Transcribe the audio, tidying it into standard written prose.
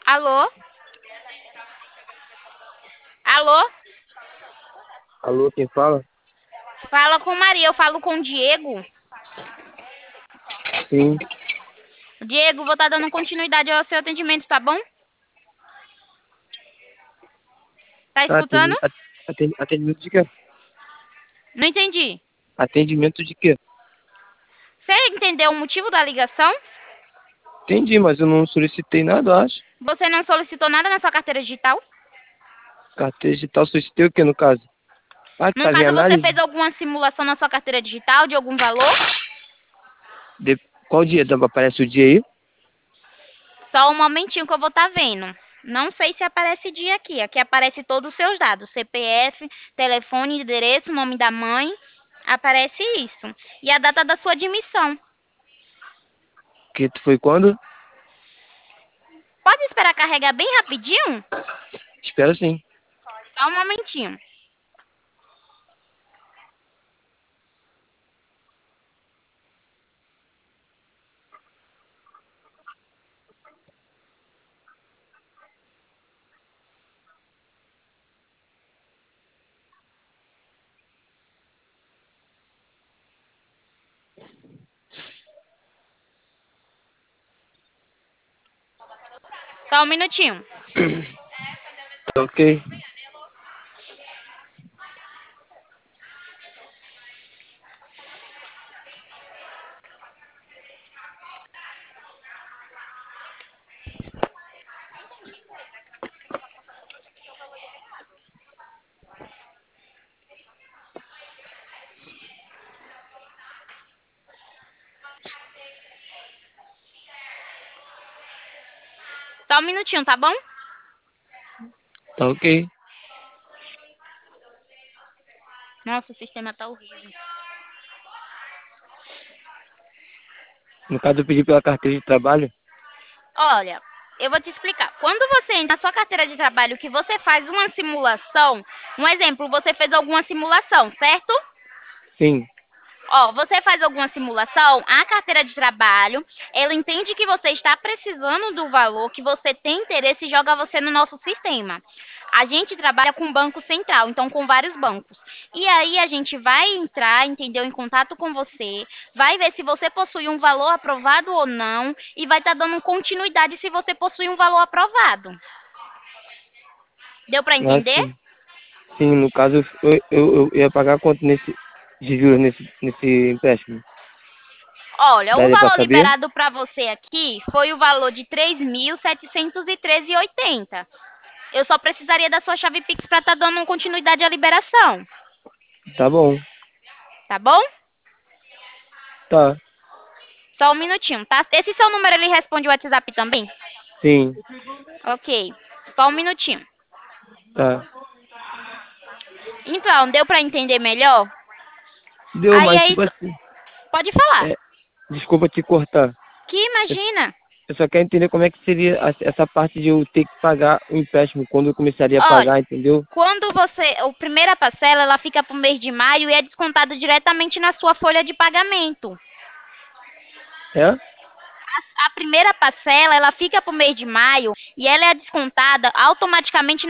Alô? Alô? Alô, quem fala? Fala com Maria, eu falo com o Diego. Sim. Diego, vou estar dando continuidade ao seu atendimento, tá bom? Tá Tá, escutando? atendimento de quê? Não entendi. Atendimento de quê? Você entendeu o motivo da ligação? Entendi, mas eu não solicitei nada, eu acho. Você não solicitou nada na sua carteira digital? Carteira digital, solicitei o quê, no caso? Ah, que No tava em caso, você análise? fez alguma simulação na sua carteira digital de algum valor? Qual dia? Aparece o dia aí? Só um momentinho que eu vou estar vendo. Não sei se aparece dia aqui. Aqui aparece todos os seus dados: CPF, telefone, endereço, nome da mãe. Aparece isso. E a data da sua admissão. Que foi quando? Pode esperar carregar bem rapidinho? Espero sim. Só um momentinho. Só um minutinho. Tá ok. Só um minutinho, tá bom? Tá ok. Nossa, o sistema tá horrível. No caso, eu pedi pela carteira de trabalho. Olha, eu vou te explicar. Quando você entra na sua carteira de trabalho, que você faz uma simulação, um exemplo, você fez alguma simulação, certo? Sim. Ó, você faz alguma simulação, a carteira de trabalho, ela entende que você está precisando do valor, que você tem interesse e joga você no nosso sistema. A gente trabalha com banco central, então com vários bancos. E aí a gente vai entrar, entendeu, em contato com você, vai ver se você possui um valor aprovado ou não e vai estar dando continuidade se você possui um valor aprovado. Deu para Ah, entender? sim. Sim, no caso, eu ia pagar quanto de juros nesse empréstimo? Olha, o Daria pra valor saber? liberado para você aqui foi o valor de 3.713,80. Eu só precisaria da sua chave Pix para estar dando continuidade à liberação, Tá bom. tá bom? Tá. Só um minutinho, tá? Esse seu número ele responde o WhatsApp também? Sim. Ok. Só um minutinho. Tá. Então, deu para entender melhor? Deu, Aí mas é tipo isso. assim. Pode falar. É, desculpa te cortar. Que Eu, imagina. eu só quero entender como é que seria essa parte de eu ter que pagar o empréstimo, quando eu começaria a Olha, pagar, entendeu? quando você, a primeira parcela, ela fica para o mês de maio e é descontada diretamente na sua folha de pagamento. É? A primeira parcela, ela fica para o mês de maio e ela é descontada automaticamente